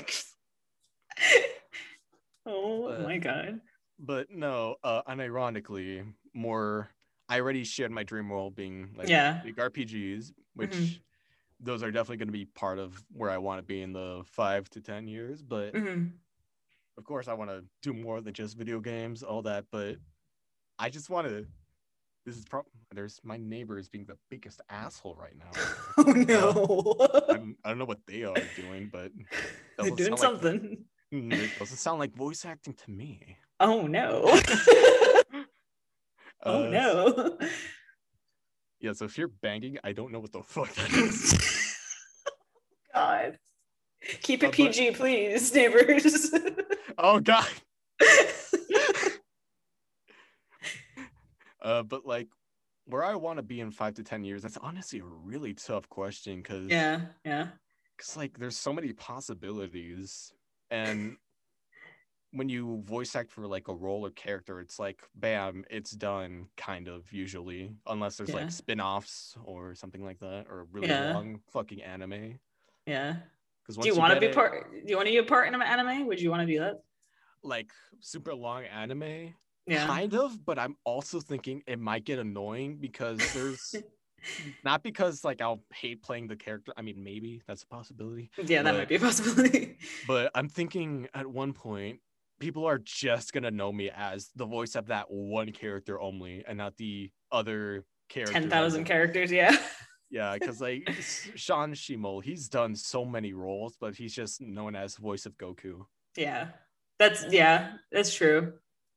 Oh But- my god. But no, uh, unironically, more. I already shared my dream role being like Yeah. big R P Gs, which Mhm. those are definitely going to be part of where I want to be in the five to ten years. But Mhm. of course, I want to do more than just video games, all that. But I just want to. This is pro- there's my neighbor is being the biggest asshole right now. Oh no. I'm, I don't know what they are doing, but They're doesn't doing sound like- something. Mm, it doesn't sound like voice acting to me. Oh no. Oh Uh, no. Yeah, so if you're banging, I don't know what the fuck that is. God. Keep it Uh, but- P G, please, neighbors. Oh god. uh, but like, where I want to be in five to ten years, that's honestly a really tough question, because yeah, yeah. Because like there's so many possibilities, and when you voice act for like a role or character, it's like bam, it's done, kind of, usually, unless there's Yeah. like spin-offs or something like that, or a really Yeah. long fucking anime. Yeah. Because Do you want to be part? Do you want to be a part in an anime? Would you want to do that? like super long anime? Yeah. Kind of, but I'm also thinking it might get annoying because there's not because like I'll hate playing the character. I mean, maybe that's a possibility. Yeah, that but- might be a possibility. But I'm thinking at one point, people are just gonna know me as the voice of that one character only, and not the other characters. Ten thousand characters. Yeah. Yeah, because like Sean Shimol, he's done so many roles, but he's just known as voice of Goku. Yeah. That's yeah. That's true.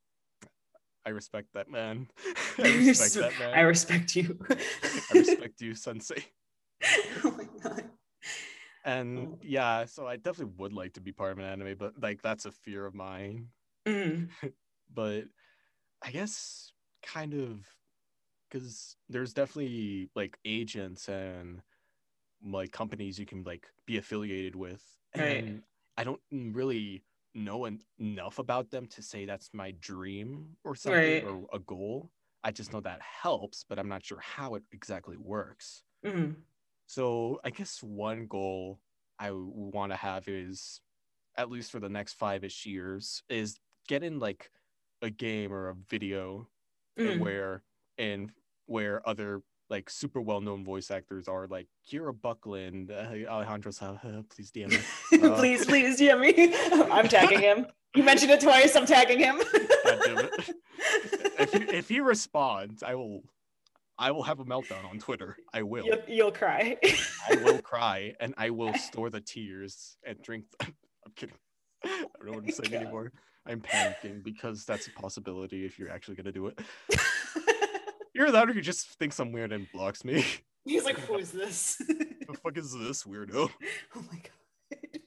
I respect that man. I respect that man. I respect you. I respect you, Sensei. Oh my god. And Oh. yeah, so I definitely would like to be part of an anime, but like that's a fear of mine. Mm. But I guess kind of because there's definitely like agents and like companies you can like be affiliated with, and Right. I don't really know en- enough about them to say that's my dream or something, Right. or a goal. I just know that helps, but I'm not sure how it exactly works. Mm. So I guess one goal I want to have is, at least for the next five-ish years, is get in like a game or a video Mm. where and where other like super well-known voice actors are, like Kira Buckland, uh, Alejandro Salha, please D M me. Uh, please, please, yeah, me. I'm tagging him. You mentioned it twice. I'm tagging him. God damn it. If he, if he responds, I will I will have a meltdown on Twitter. I will. You'll, you'll cry. I will cry, and I will store the tears and drink them. I'm kidding. I don't know what I'm saying God. anymore. I'm panicking because that's a possibility if you're actually gonna do it. You're that, or he just thinks I'm weird and blocks me. He's like, who is this? The fuck is this weirdo? Oh my god.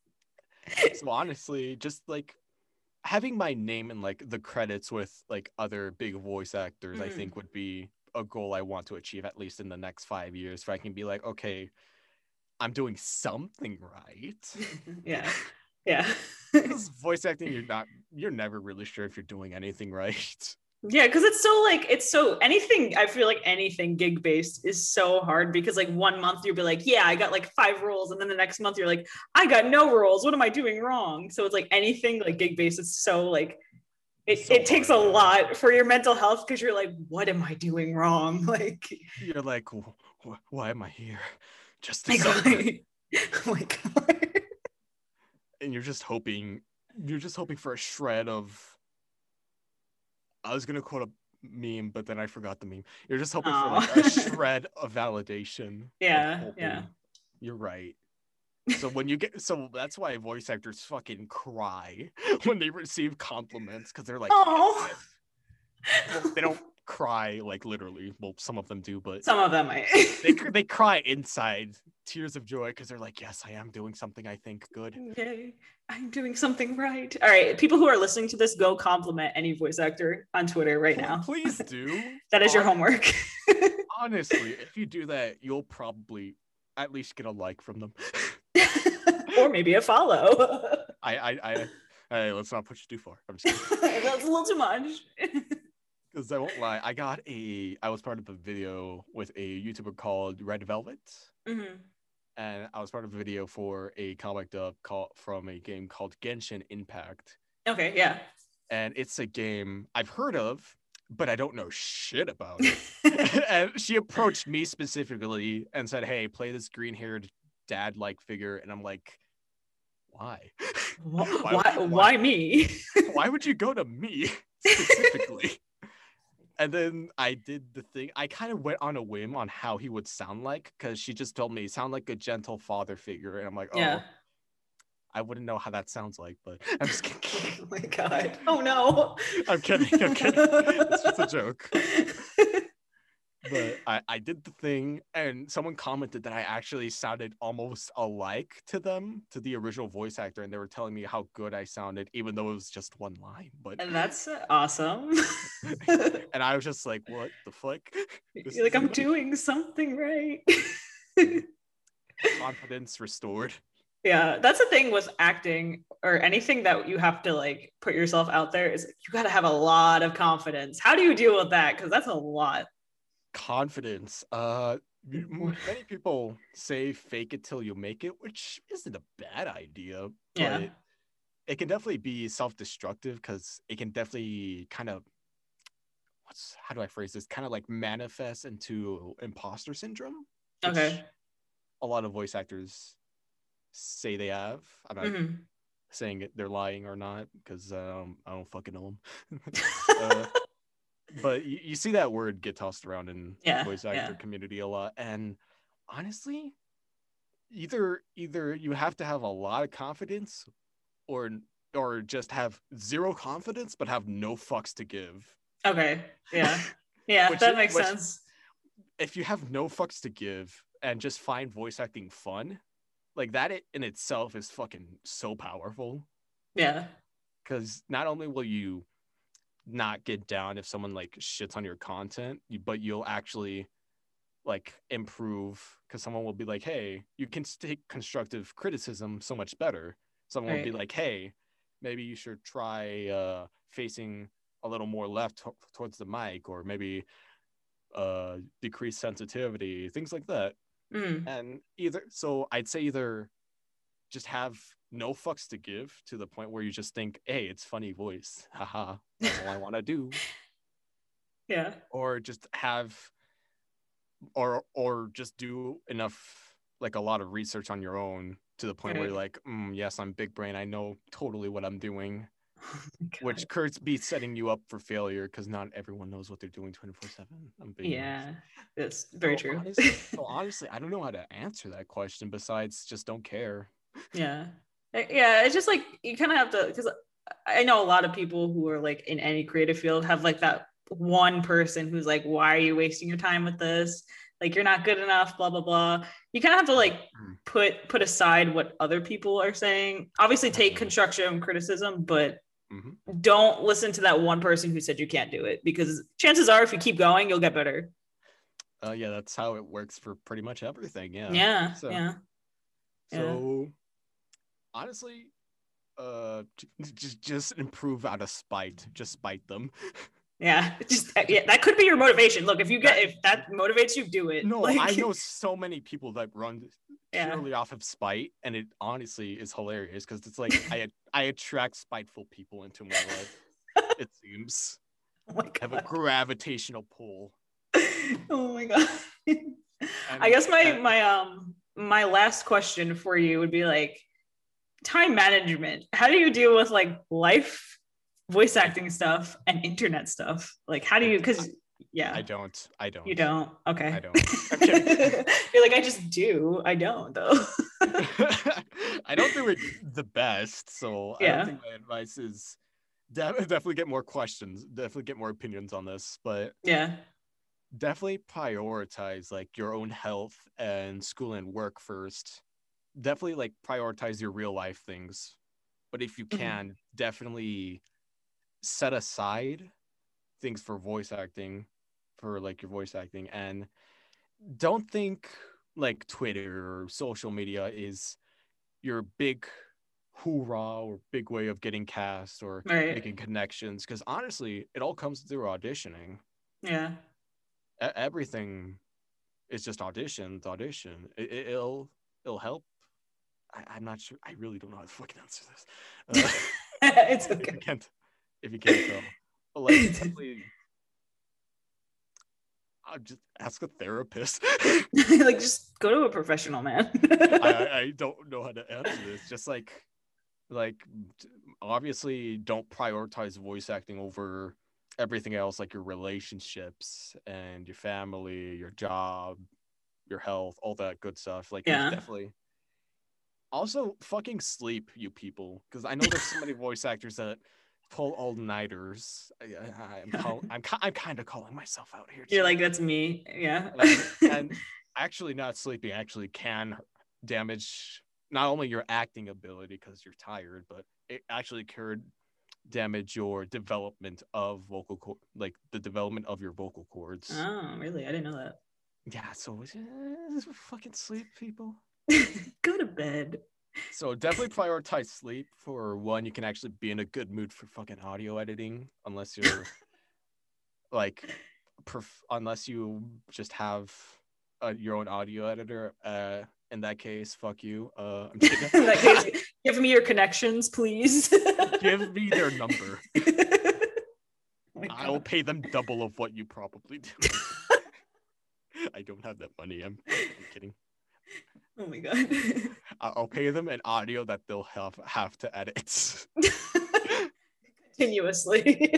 So honestly, just like having my name in like the credits with like other big voice actors, I Mhm. think would be a goal I want to achieve at least in the next five years. So I can be like, okay, I'm doing something right. Yeah. Yeah. Because voice acting, you're not, you're never really sure if you're doing anything right. Yeah, because it's so like it's so anything. I feel like anything gig based is so hard because like one month you'll be like, yeah, I got like five roles, and then the next month you're like, I got no roles. What am I doing wrong? So it's like anything like gig based is so like it, It's so it takes hard, a yeah. lot for your mental health because you're like, what am I doing wrong? Like, You're like, "Wh- wh- why am I here? Just to like, suffer." oh my god. And you're just hoping, you're just hoping for a shred of. I was gonna quote a meme, but then I forgot the meme. You're just hoping for like Aw. a shred of validation. of Yeah, hoping. yeah. You're right. So when you get, so that's why voice actors fucking cry when they receive compliments, because they're like, oh, well, they don't cry like literally. Well, some of them do, but some of them might. they they cry inside, tears of joy, because they're like, yes, I am doing something I think good. Yay, I'm doing something right. All right, people who are listening to this, go compliment any voice actor on Twitter right Please, now. please do. That is Hon- your homework. Honestly, if you do that, you'll probably at least get a like from them. Or maybe a follow. I, I, I, I, let's not push it too far. I'm just kidding. That's a little too much. Because I won't lie, I got a, I was part of a video with a YouTuber called Red Velvet, mm-hmm. and I was part of a video for a comic dub called from a game called Genshin Impact. Okay, yeah. And it's a game I've heard of, but I don't know shit about it. And she approached me specifically and said, "Hey, play this green-haired dad-like figure," and I'm like, why? why, why, why, why me? Why would you go to me specifically? And then I did the thing. I kind of went on a whim on how he would sound like, because she just told me, sound like a gentle father figure. And I'm like, oh, yeah. I wouldn't know how that sounds like, but I'm just kidding. Oh my God. Oh no. I'm kidding. I'm kidding. It's just a joke. But I, I did the thing, and someone commented that I actually sounded almost alike to them, to the original voice actor, and they were telling me how good I sounded, even though it was just one line. But and that's awesome. And I was just like, what the fuck? This You're like, I'm doing something right. Confidence restored. Yeah, that's the thing with acting or anything that you have to like put yourself out there, is you got to have a lot of confidence. How do you deal with that? Because that's a lot. Confidence. Uh, many people say fake it till you make it, which isn't a bad idea. But yeah, it can definitely be self-destructive, because it can definitely kind of, what's how do I phrase this? Kind of like manifest into imposter syndrome. Okay. A lot of voice actors say they have. I'm not mm-hmm. saying it, they're lying or not, because um, I don't fucking know them. uh, But you, you see that word get tossed around in yeah, voice actor yeah. community a lot. And honestly, either either you have to have a lot of confidence, or or just have zero confidence but have no fucks to give. Okay. Yeah. Yeah, which, that makes which, sense. If you have no fucks to give and just find voice acting fun, like that in itself is fucking so powerful. Yeah. Because not only will you not get down if someone like shits on your content, but you'll actually like improve, because someone will be like, hey, you can take constructive criticism so much better. Someone right. will be like, hey, maybe you should try uh facing a little more left t- towards the mic, or maybe uh decrease sensitivity, things like that. mm. And either so I'd say either just have no fucks to give to the point where you just think, hey, it's funny voice, haha, that's all I want to do. Yeah. Or just have or or just do enough, like a lot of research on your own, to the point right. where you're like, mm, yes, I'm big brain, I know totally what I'm doing. Oh, which could be setting you up for failure, because not everyone knows what they're doing twenty-four seven. I'm being yeah honest. That's very so true. Honestly, so honestly, I don't know how to answer that question besides just don't care. Yeah. Yeah, it's just like you kind of have to, because I know a lot of people who are like in any creative field have like that one person who's like, why are you wasting your time with this? Like, you're not good enough, blah, blah, blah. You kind of have to like put put aside what other people are saying. Obviously take construction criticism, but mm-hmm. don't listen to that one person who said you can't do it, because chances are if you keep going, you'll get better. Uh, yeah, that's how it works for pretty much everything. Yeah. Yeah. So, yeah. So yeah. Honestly, uh, just just improve out of spite. Just spite them. Yeah, just yeah, that could be your motivation. Look, if you get if that motivates you, do it. No, like, I know so many people that run purely yeah. off of spite, and it honestly is hilarious, because it's like I I attract spiteful people into my life. It seems. Oh my God. I have a gravitational pull. Oh my God. And, I guess my and, my um my last question for you would be like, time management. How do you deal with like life, voice acting stuff, and internet stuff? Like, how do you, because yeah. I don't. I don't. You don't? Okay. I don't. I'm kidding. You're like, I just do. I don't, though. I don't do it the best, so I Yeah. don't think my advice is de- definitely get more questions, definitely get more opinions on this, but Yeah. definitely prioritize like your own health and school and work first. Definitely like prioritize your real life things, but if you Mhm. can, definitely set aside things for voice acting, for like your voice acting, and don't think like Twitter or social media is your big hoorah or big way of getting cast or Right. making connections, because honestly it all comes through auditioning. Yeah. E- everything is just audition audition. it, it- it'll it'll help. I, I'm not sure, I really don't know how to fucking answer this, uh, It's if okay. you can't if you can't tell, but like definitely I'll just ask a therapist. Like, just go to a professional, man. I, I I don't know how to answer this. Just like, like, obviously, don't prioritize voice acting over everything else, like your relationships and your family, your job, your health, all that good stuff. Like, Yeah. definitely. Also, fucking sleep, you people, because I know there's so many voice actors that pull all nighters. I, I, I'm call, I'm I'm kind of calling myself out here too. You're like, that's me. Yeah. and, and actually not sleeping actually can damage not only your acting ability because you're tired, but it actually could damage your development of vocal cord, like the development of your vocal cords. Oh, really? I didn't know that. Yeah, so uh, fucking sleep, people. Go to bed. So definitely prioritize sleep. For one, you can actually be in a good mood for fucking audio editing, unless you're like perf- unless you just have uh, your own audio editor. Uh in that case, fuck you. uh I'm kidding. In that case, give me your connections, please. Give me their number. Oh my I will God. pay them double of what you probably do. I don't have that money. I'm, I'm kidding. Oh my God. I- I'll pay them an audio that they'll have have to edit Continuously.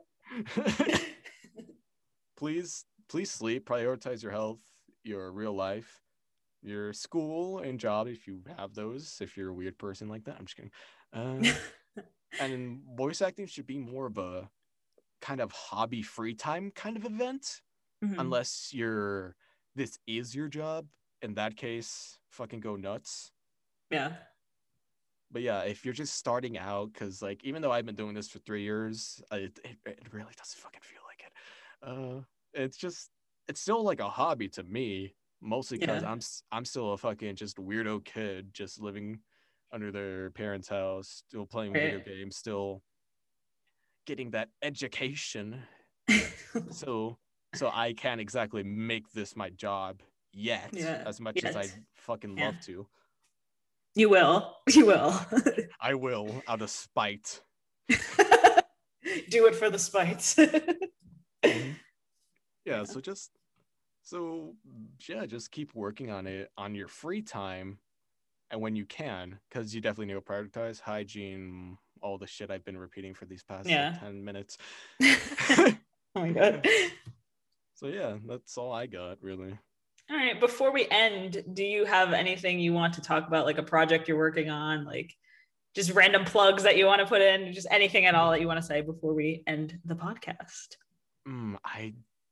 please please sleep, prioritize your health, your real life, your school and job if you have those, if you're a weird person like that. I'm just kidding. Uh, and then voice acting should be more of a kind of hobby free time kind of event, Mhm. unless you're this is your job. In that case, fucking go nuts. Yeah. But yeah, if you're just starting out, because like even though I've been doing this for three years, it, it, it really doesn't fucking feel like it. Uh, it's just it's still like a hobby to me, mostly because Yeah. I'm s- I'm still a fucking just weirdo kid, just living under their parents' house, still playing video Right. games, still getting that education. So so I can't exactly make this my job yet, Yeah. as much as I'd Yet. fucking Yeah. love to. You will. You will. I will, out of spite. Do it for the spite. Mm-hmm. Yeah, Yeah. so just so yeah, just keep working on it on your free time and when you can, because you definitely need to prioritize hygiene, all the shit I've been repeating for these past Yeah. like ten minutes. Oh my God. So yeah, that's all I got really. All right. Before we end, do you have anything you want to talk about, like a project you're working on, like just random plugs that you want to put in, just anything at all that you want to say before we end the podcast? Mm, I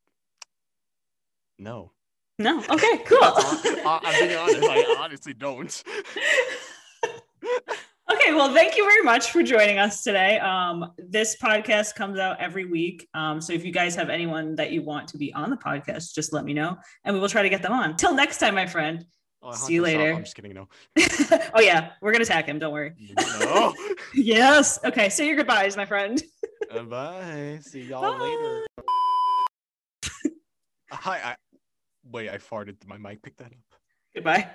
no. No. Okay, cool. I, I'm being honest. I honestly don't. Okay, well, thank you very much for joining us today. Um, this podcast comes out every week. Um, so if you guys have anyone that you want to be on the podcast, just let me know and we will try to get them on. Till next time, my friend. Oh, See you Hunter, later. stop. I'm just kidding. No. Oh, yeah. We're going to attack him. Don't worry. No. Yes. Okay. Say your goodbyes, my friend. Uh, bye. See y'all Bye. later. Hi. I wait. I farted. Did my mic pick that up? Goodbye.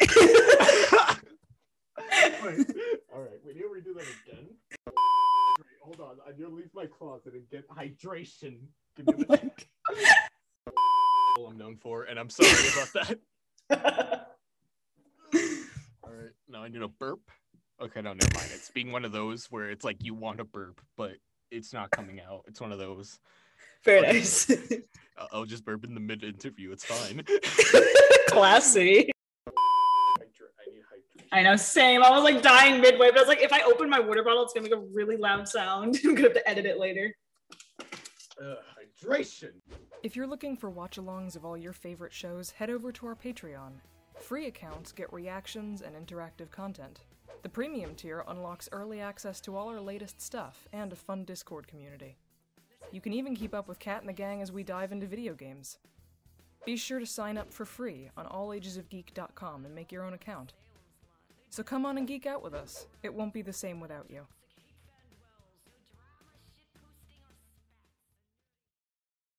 Wait. All right. We need to redo that again. Hold on. I need to leave my closet and get hydration. Give me a minute. All I'm known for, and I'm sorry about that. All right. Now I need a burp. Okay. No, never mind. It's being one of those where it's like you want to burp, but it's not coming out. It's one of those. Very Okay. nice. I'll just burp in the mid-interview. It's fine. Classy. I need hydration. I know, same. I was like dying midway, but I was like, if I open my water bottle, it's gonna make a really loud sound. I'm gonna have to edit it later. Uh, hydration. If you're looking for watch-alongs of all your favorite shows, head over to our Patreon. Free accounts get reactions and interactive content. The premium tier unlocks early access to all our latest stuff and a fun Discord community. You can even keep up with Kat and the gang as we dive into video games. Be sure to sign up for free on all ages of geek dot com and make your own account. So come on and geek out with us. It won't be the same without you.